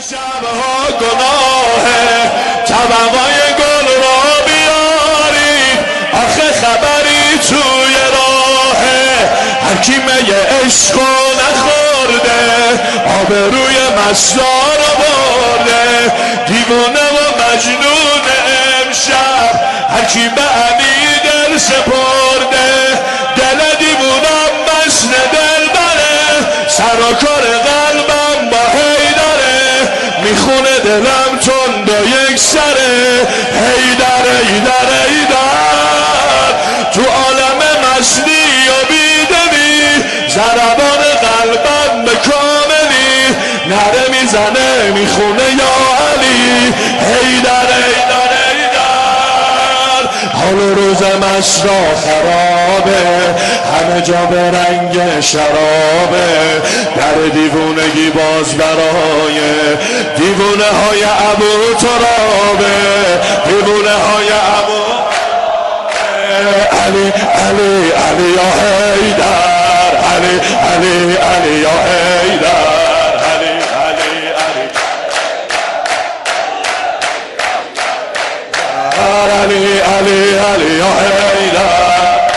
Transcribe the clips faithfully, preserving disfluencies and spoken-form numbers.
شبها گناهه طبقای گل را بیارید آخه خبری توی راهه هر کی می عشقو نخورده آبروی مستا رو برده دیوونه و مجنون امشب هر کی به علی دل سپرده دل دیوونم مشن دل بره سر و کار قلبم با حیدره میخونه دلم تند و یک سره حیدر حیدر حیدر تو عالم مستی و بیدمی ضربان قلبم به کاملی نره میزنه میخونه یا علی حیدر حیدر حیدر حال روز مسرا خرابه همه جا به رنگ شرابه در دیوونگی باز برای دیوونه های ابو ترابه دیوونه های ابو علی علی علی یا حیدر علی علی علی یا حیدر علی علی علی علی علی علی یا حیدر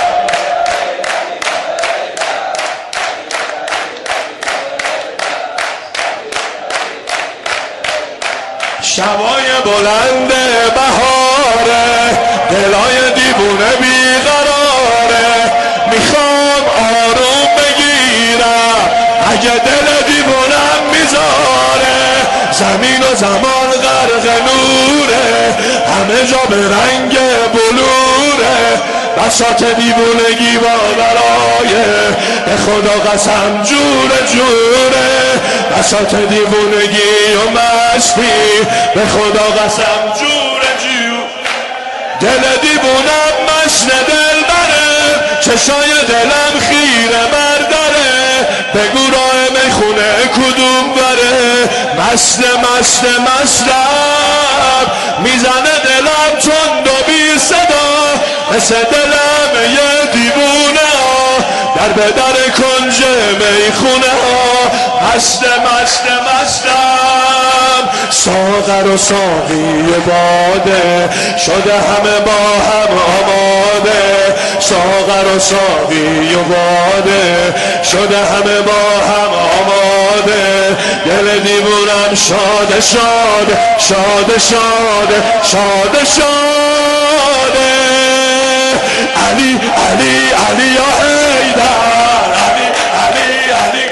شبای بلند بهاره دلای دیوونه بیقراره میخوام آروم بگیرم اگه دل دیوونم میذاره زمین و زمان غرق نوره همه جا به رنگ بلوره بساط دیوونگی با برایه به خدا قسم جوره جوره بساط دیوونگی و مستی به خدا قسم جوره جوره دل دیوونم مشن دل بره چشای دلم خیره برداره بگو راه میخونه کدوم بره مست مست مستم میزنه دلم تند و بی صدا مثل دلم یه دیوونه ها در به در کنج میخونه ها مست مست مستم ساغر و ساقی باده شده همه با هم آماده ساغر و ساقی باده شده همه با هم آماده دل دیوونم شاده شاده شاده شاده شاده شاده علی علی علی یا حیدر علی علی علی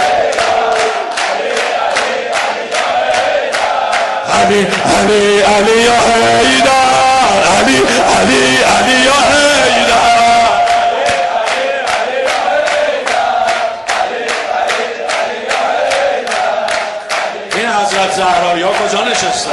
علی علی علی یا حیدر علی علی علی یا حیدر این حضرت زهرایی ها کجا نشستن؟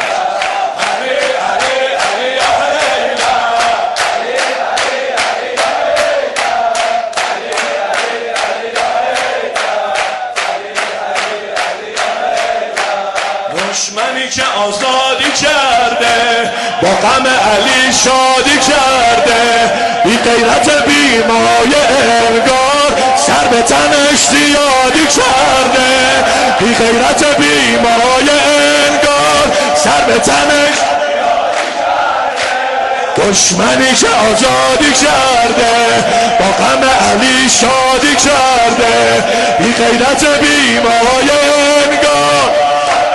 دشمنی که آزادی کرده با غم علی شادی کرده بی غیرت بی مایه انگار سر به تنش زیادی کرده بی غیرت بی مایه انگار سر به تنش دشمنی که آزادی کرده با غم علی شادی کرده بی غیرت بی مایه انگار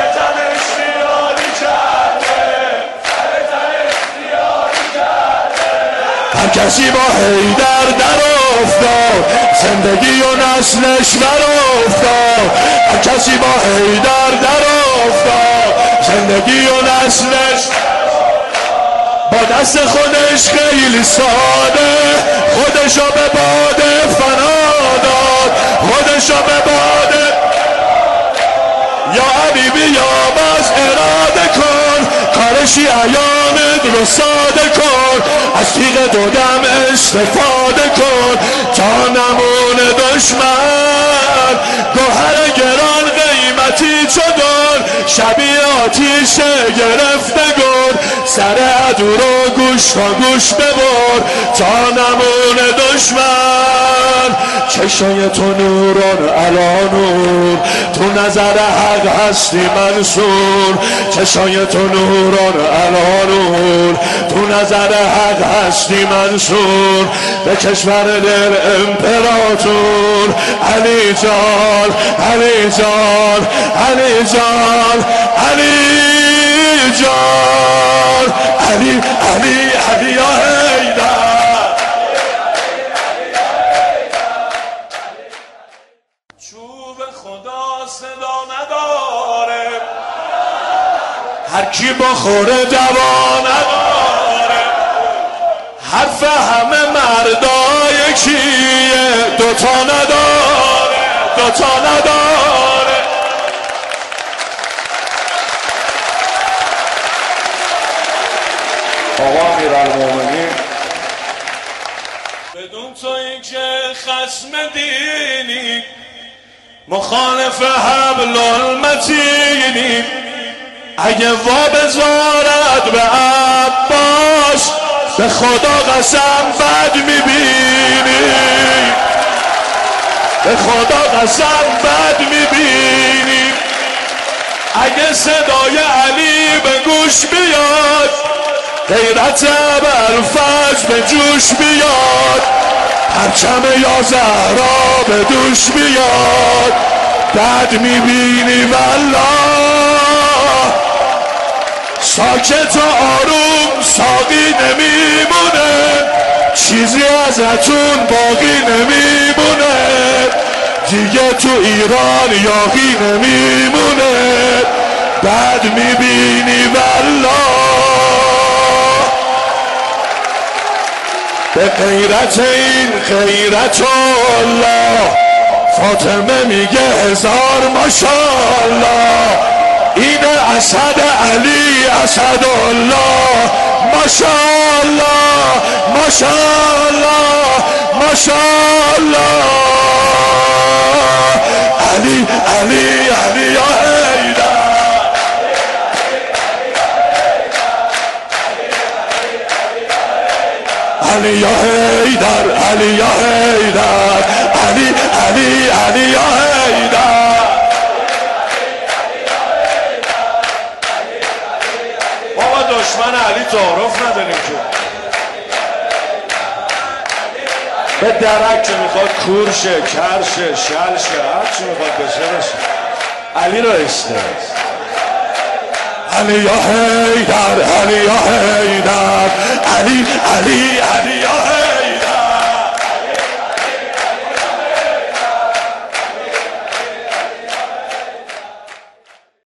هر کسی با حیدر در افتاد زندگی و نسلش بر افتاد هر کسی با حیدر در افتاد زندگی و نسلش با دست خودش خیلی ساده خودشو به باد فنا داد خودشو به باد یا حبیبی یا باز اراده کن کارشی ایامت رو ساده کن از تیغ دودم استفاده کن تا نمونه دشمن گوهر گران غیر قیمتی چدن شبیه آتیش گرفتگان سر عدو رو گوش تا گوش ببر تا نمونه دشمن چشای تو نوران علا نور تو نظر حق هستی منصور چشای تو نوران علا نور تو نظر حق هستی منصور به کشور دل امپراتور علی جان علی جان علی جان علی جان علی علی علی یا حیدر چوب خدا صدا نداره هر کی بخوره دوا نداره حرف همه مردا یکیه دوتا نداره دوتا نداره آقا امیرالمومنین بدون تو این که خصم دینی مخالف حبل المتینی اگه وا بذارد به عباس به خدا قسم بد میبینی به خدا قسم بد میبینی اگه صدای علی به گوش بیاد غیرت ابوالفضل به جوش بیاد پرچم یا زهرا به دوش بیاد بد میبینی والله ساکت و آروم ساقی نمیمونه چیزی ازتون باقی نمیمونه دیگه تو ایران یاقی نمیمونه بد میبینی والله به غیرت این غیرت الله فاطمه میگه هزار ماشاءالله این اسد علی اسد الله ماشاءالله ماشاءالله ماشاءالله علی علی علی یا حیدر علی یا حیدر علی یا حیدر علی علی علی یا حیدر بابا دشمن علی تعارف نداریم که به درک که میخواد کورشه کرشه شلشه هرچی میخواد بشه بشه علی را استرس علی یا حیدر علی یا حیدر علی علی علی یا حیدر